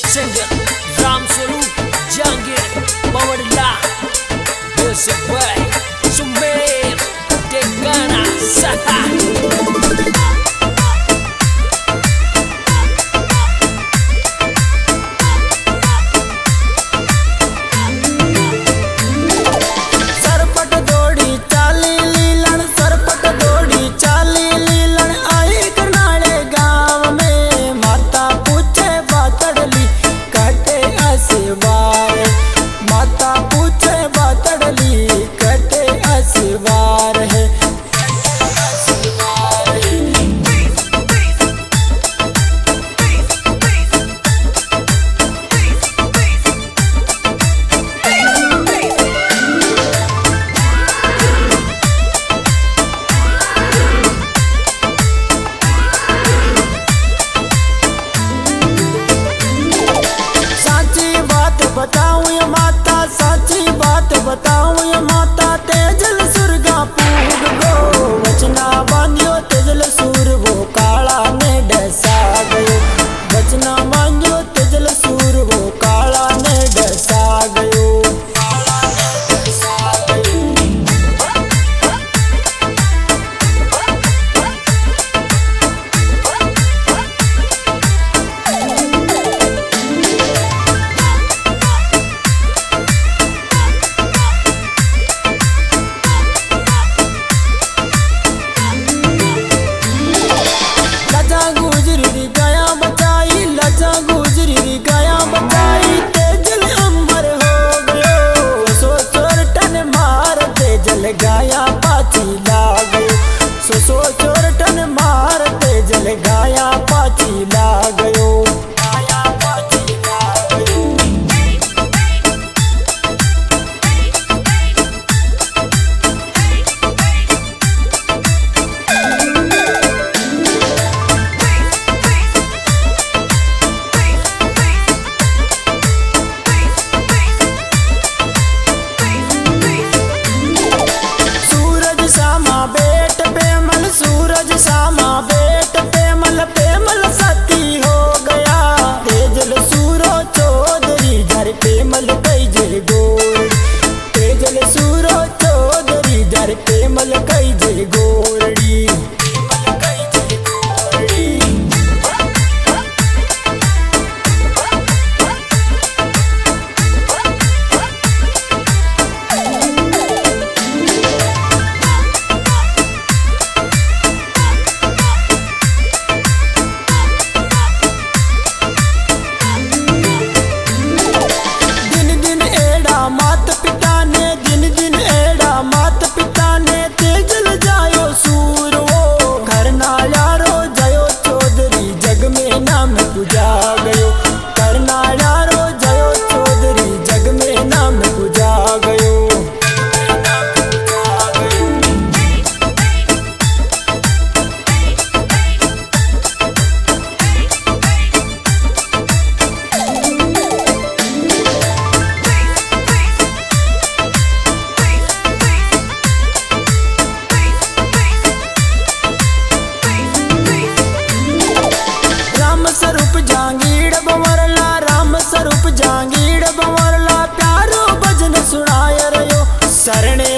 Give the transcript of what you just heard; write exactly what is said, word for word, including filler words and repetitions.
singer Ram Swaroop Jahangir बवड़ला सुमेर टेकाना सहा बताऊं ये माता साची बात बताऊं ये माता तेजल सुरगा पूग गो वचना बांधियो तेजल सूर वो काला ने डसा गयो वचना बांधियो तेजल सूर वो काला ने डसा गयो गाया पाची लाग सो सो चोरटन मार तेजल गाया पाची लागयो गाया पाची लागयो सूरज सामा बेट पेमल पेमल सती हो गया तेजल सूरो चौधरी झर पेमल कई जय गोर तेजल सूरो चौधरी झर पेमल कई जय गोरड़ी स्वरूप जहांगीर बवरला राम स्वरूप जहांगीर बवरला प्यारो भजन सुनाय रयो शरण